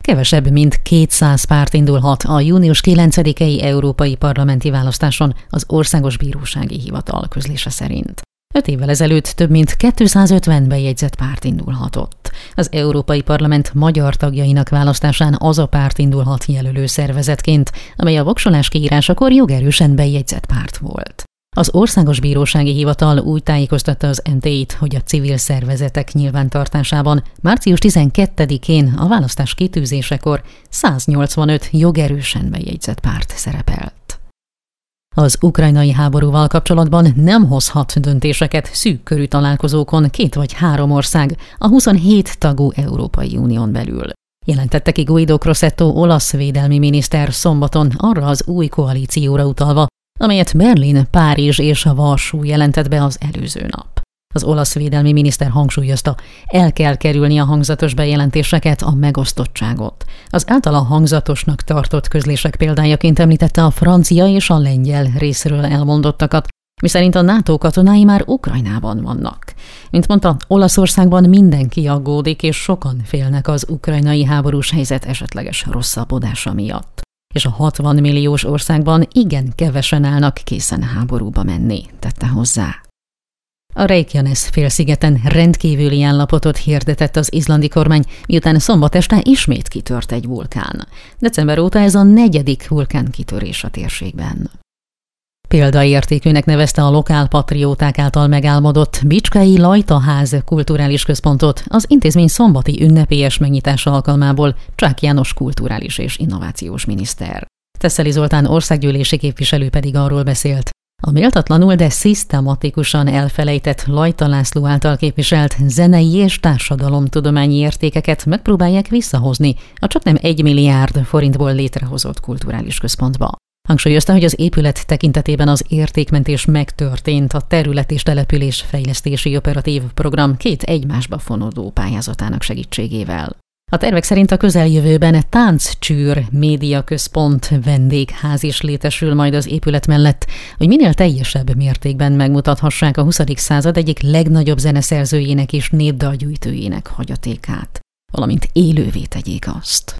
kevesebb mint 200 párt indulhat a június 9-i európai parlamenti választáson az Országos Bírósági Hivatal közlése szerint. 5 évvel ezelőtt több mint 250 bejegyzett párt indulhatott. Az Európai Parlament magyar tagjainak választásán az a párt indulhat jelölő szervezetként, amely a voksolás kiírásakor jogerősen bejegyzett párt volt. Az Országos Bírósági Hivatal úgy tájékoztatta az MT-t, hogy a civil szervezetek nyilvántartásában március 12-én a választás kitűzésekor 185 jogerősen bejegyzett párt szerepelt. Az ukrajnai háborúval kapcsolatban nem hozhat döntéseket szűk körű találkozókon 2 vagy 3 ország a 27 tagú Európai Unión belül. Jelentette ki Guido Crosetto olasz védelmi miniszter szombaton arra az új koalícióra utalva, amelyet Berlin, Párizs és Varsó jelentett be az előző nap. Az olasz védelmi miniszter hangsúlyozta, el kell kerülni a hangzatos bejelentéseket, a megosztottságot. Az általa hangzatosnak tartott közlések példájaként említette a francia és a lengyel részről elmondottakat, miszerint a NATO katonái már Ukrajnában vannak. Mint mondta, Olaszországban mindenki aggódik, és sokan félnek az ukrajnai háborús helyzet esetleges rosszabbodása miatt. És a 60 milliós országban igen kevesen állnak készen háborúba menni, tette hozzá. A Reykjanes félszigeten rendkívüli állapotot hirdetett az izlandi kormány, miután szombat este ismét kitört egy vulkán. December óta ez a 4. vulkánkitörés a térségben. Példaértékűnek nevezte a lokálpatrióták által megálmodott Bicskei Lajtaház kulturális központot az intézmény szombati ünnepélyes megnyitása alkalmából Csák János kulturális és innovációs miniszter. Tesszeli Zoltán országgyűlési képviselő pedig arról beszélt, a méltatlanul, de szisztematikusan elfelejtett Lajta László által képviselt zenei és társadalomtudományi értékeket megpróbálják visszahozni a csaknem 1 milliárd forintból létrehozott kulturális központba. Hangsúlyozta, hogy az épület tekintetében az értékmentés megtörtént a terület és település fejlesztési operatív program 2 egymásba fonódó pályázatának segítségével. A tervek szerint a közeljövőben Tánccsűr médiaközpont vendégház is létesül majd az épület mellett, hogy minél teljesebb mértékben megmutathassák a 20. század egyik legnagyobb zeneszerzőjének és népdalgyűjtőjének hagyatékát, valamint élővé tegyék azt.